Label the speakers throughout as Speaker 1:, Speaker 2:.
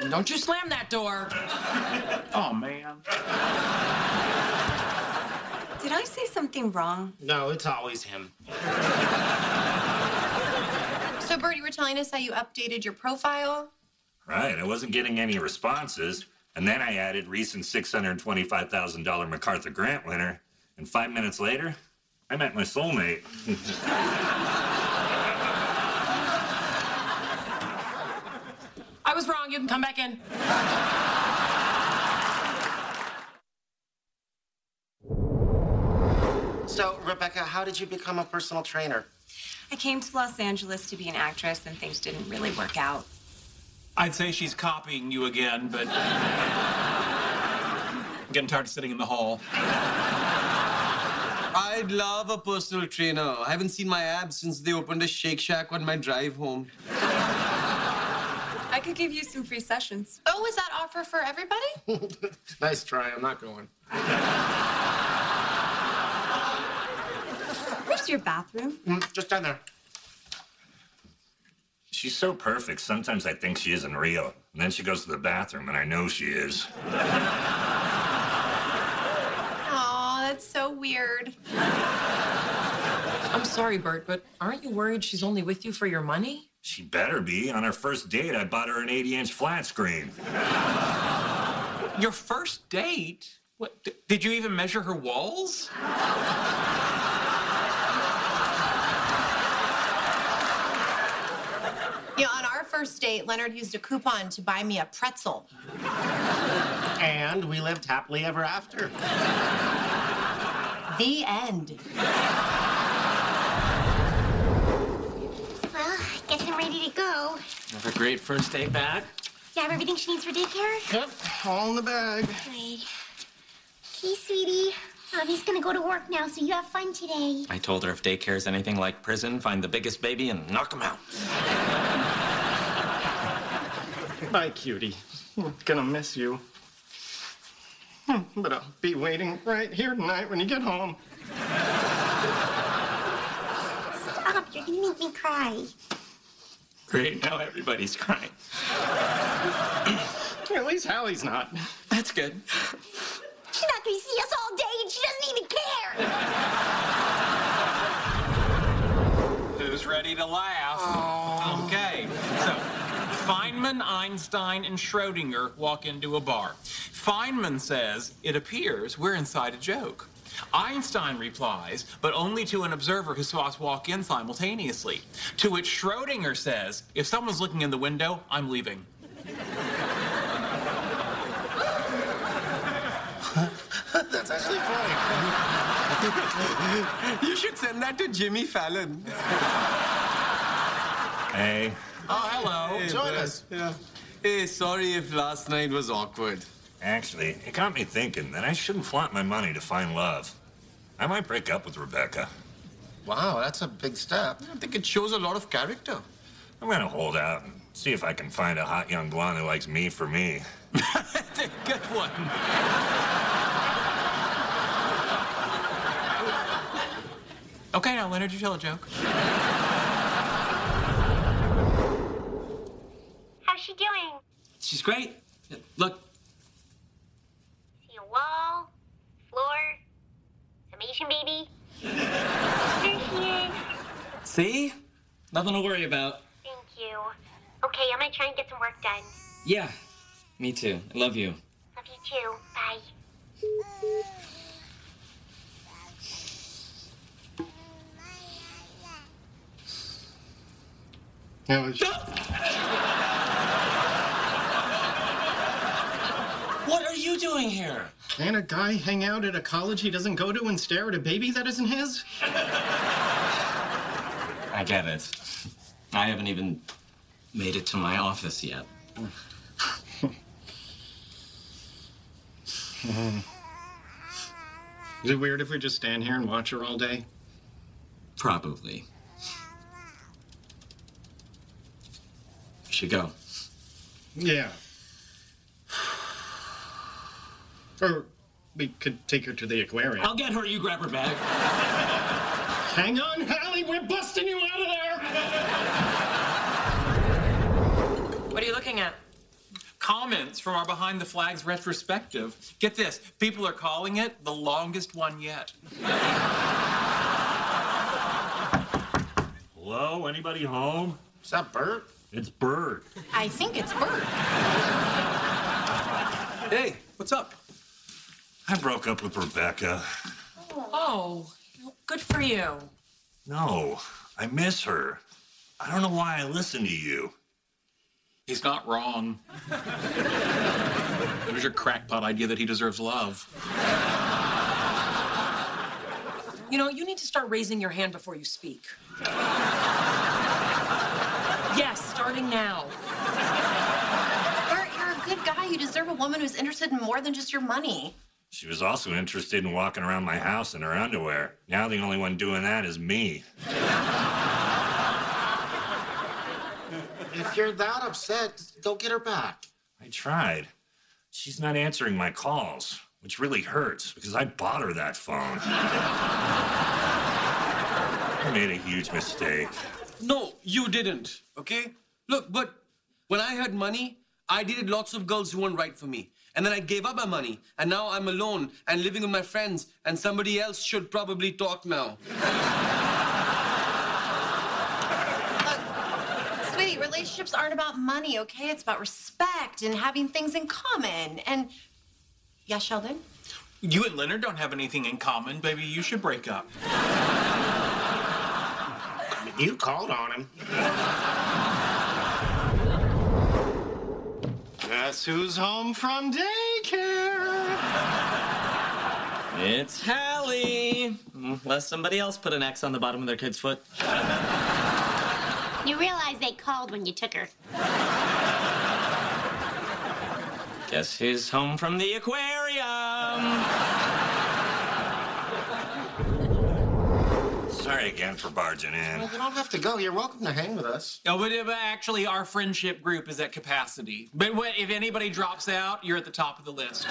Speaker 1: Don't you slam that door.
Speaker 2: Oh, man.
Speaker 3: Did I say something wrong?
Speaker 4: No, it's always him.
Speaker 5: So, Bert, you were telling us how you updated your profile?
Speaker 6: Right, I wasn't getting any responses. And then I added recent $625,000 MacArthur Grant winner. And 5 minutes later, I met my soulmate.
Speaker 1: I was wrong. You can come back in.
Speaker 4: So, Rebecca, how did you become a personal trainer?
Speaker 3: I came to Los Angeles to be an actress, and things didn't really work out.
Speaker 2: I'd say she's copying you again, but I'm getting tired of sitting in the hall.
Speaker 7: I'd love a personal trainer. I haven't seen my abs since they opened a Shake Shack on my drive home.
Speaker 3: I could give you some free sessions.
Speaker 5: Oh, is that offer for everybody?
Speaker 4: Nice try. I'm not going.
Speaker 3: Where's your bathroom?
Speaker 4: Just down there.
Speaker 6: She's so perfect, sometimes I think she isn't real. And then she goes to the bathroom, and I know she is.
Speaker 5: Aw, that's so weird.
Speaker 1: I'm sorry, Bert, but aren't you worried she's only with you for your money?
Speaker 6: She better be. On our first date, I bought her an 80-inch flat screen.
Speaker 2: Your first date? What? Did you even measure her walls?
Speaker 5: You know, on our first date, Leonard used a coupon to buy me a pretzel.
Speaker 4: And we lived happily ever after.
Speaker 5: The end.
Speaker 8: Well, I guess I'm ready to go.
Speaker 7: Have a great first day back.
Speaker 8: Do you have everything she needs for daycare?
Speaker 4: Yep, all in the bag.
Speaker 8: Great. Okay, sweetie. Mommy's gonna go to work now, so you have fun today.
Speaker 9: I told her if daycare is anything like prison, find the biggest baby and knock him out.
Speaker 10: Bye, cutie. I'm gonna miss you. But I'll be waiting right here tonight when you get home.
Speaker 8: Stop, you're gonna make me cry.
Speaker 9: Great, now everybody's crying.
Speaker 10: At least Hallie's not.
Speaker 9: That's good.
Speaker 8: She's not gonna see us all day, and she doesn't even care.
Speaker 2: Who's ready to laugh? Oh. Okay, so Feynman, Einstein, and Schrodinger walk into a bar. Feynman says, "It appears we're inside a joke." Einstein replies, "But only to an observer who saw us walk in simultaneously." To which Schrodinger says, "If someone's looking in the window, I'm leaving."
Speaker 4: That's actually funny.
Speaker 7: You should send that to Jimmy Fallon.
Speaker 6: Hey.
Speaker 2: Oh, hello.
Speaker 7: Hey,
Speaker 4: Join
Speaker 7: Bert.
Speaker 4: us.
Speaker 7: Yeah. Hey, sorry if last night was awkward.
Speaker 6: Actually, it got me thinking that I shouldn't flaunt my money to find love. I might break up with Rebecca.
Speaker 4: Wow, that's a big step.
Speaker 7: I think it shows a lot of character.
Speaker 6: I'm gonna hold out and see if I can find a hot young blonde who likes me for me.
Speaker 2: That's a good one. Okay, now, Leonard, you tell a joke.
Speaker 8: How's she doing?
Speaker 9: She's great. Look,
Speaker 8: See a wall, floor, some Asian baby. There she is.
Speaker 9: see? Nothing to worry about.
Speaker 8: Thank you. Okay, I'm gonna try and get some work done.
Speaker 9: Yeah, me too. I love you.
Speaker 8: Love you too. Bye.
Speaker 9: What are you doing here?
Speaker 10: Can a guy hang out at a college he doesn't go to and stare at a baby that isn't his?
Speaker 9: I get it. I haven't even made it to my office yet.
Speaker 10: Is it weird if we just stand here and watch her all day?
Speaker 9: Probably. We should go.
Speaker 10: Yeah. Or we could take her to the aquarium.
Speaker 9: I'll get her, you grab her bag.
Speaker 10: Hang on, Hallie, we're busting you out of there!
Speaker 1: What are you looking at?
Speaker 2: comments from our Behind the Flags retrospective. Get this, people are calling it the longest one yet.
Speaker 6: Hello, anybody home?
Speaker 4: Is that Bert?
Speaker 6: It's Bert.
Speaker 5: I think it's Bert.
Speaker 7: Hey, what's up?
Speaker 6: I broke up with Rebecca.
Speaker 1: Oh, good for you.
Speaker 6: No, I miss her. I don't know why I listen to you.
Speaker 2: He's not wrong. It was your crackpot idea that he deserves love.
Speaker 1: You know, you need to start raising your hand before you speak. Yes, starting now.
Speaker 5: Bert, you're a good guy. You deserve a woman who's interested in more than just your money.
Speaker 6: She was also interested in walking around my house in her underwear. Now the only one doing that is me.
Speaker 4: If you're that upset, go get her back.
Speaker 6: I tried. She's not answering my calls, which really hurts because I bought her that phone. I made a huge mistake.
Speaker 7: No, you didn't, okay? Look, but when I had money, I dated lots of girls who weren't right for me. And then I gave up my money, and now I'm alone and living with my friends, and somebody else should probably talk now.
Speaker 5: Sweetie, relationships aren't about money, okay? It's about respect and having things in common. And, yeah, Sheldon?
Speaker 2: You and Leonard don't have anything in common. Baby, you should break up.
Speaker 4: You called on him.
Speaker 10: Guess who's home from daycare?
Speaker 9: It's Hallie. Unless somebody else put an X on the bottom of their kid's foot.
Speaker 8: You realize they called when you took her.
Speaker 9: Guess who's home from the aquarium?
Speaker 6: Sorry again for barging in.
Speaker 4: Well, you don't have to go. You're welcome to hang with us.
Speaker 2: No, but actually, our friendship group is at capacity. But if anybody drops out, you're at the top of the list.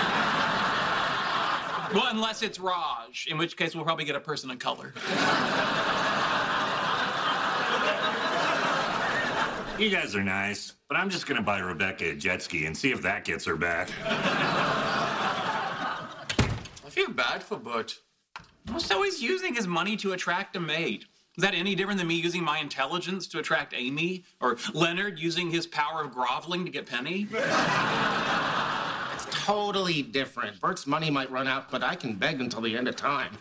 Speaker 2: Well, unless it's Raj, in which case we'll probably get a person of color.
Speaker 6: You guys are nice, but I'm just gonna buy Rebecca a jet ski and see if that gets her back.
Speaker 7: I feel bad for Bert.
Speaker 2: So he's using his money to attract a mate. Is that any different than me using my intelligence to attract Amy? Or Leonard using his power of groveling to get Penny?
Speaker 4: It's totally different. Bert's money might run out, but I can beg until the end of time.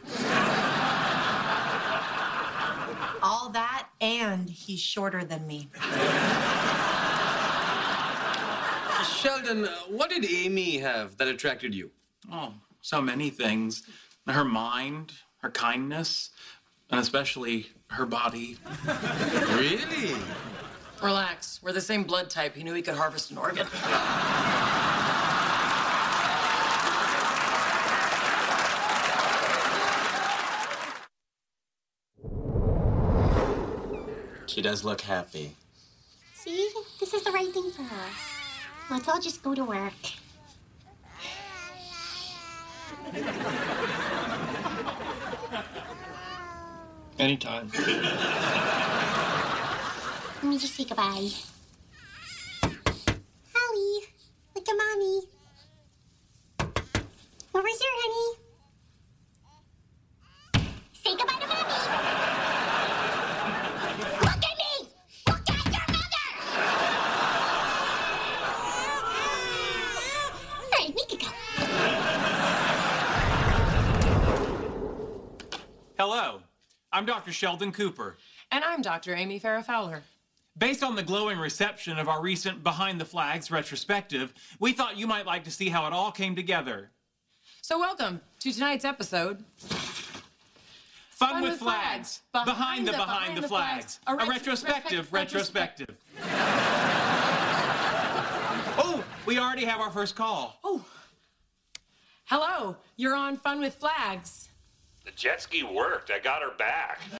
Speaker 5: All that, and he's shorter than me.
Speaker 7: Sheldon, what did Amy have that attracted you?
Speaker 2: Oh, so many things. Her mind, her kindness, and especially her body.
Speaker 7: Really?
Speaker 1: Relax. We're the same blood type. He knew he could harvest an organ.
Speaker 9: She does look happy.
Speaker 8: See? This is the right thing for her. Let's all just go to work.
Speaker 10: Anytime.
Speaker 8: Let me just say goodbye. Hallie, look at Mommy. Over here, honey. Say goodbye to Mommy. Look at me! Look at your mother! All right, we can go.
Speaker 2: Hello, I'm Dr. Sheldon Cooper.
Speaker 1: And I'm Dr. Amy Farrah Fowler.
Speaker 2: Based on the glowing reception of our recent Behind the Flags retrospective, we thought you might like to see how it all came together.
Speaker 1: So welcome to tonight's episode.
Speaker 2: Fun with Flags. Behind the Flags. A retrospective. Oh, we already have our first call.
Speaker 1: Oh. Hello, you're on Fun with Flags.
Speaker 6: The jet ski worked. I got her back.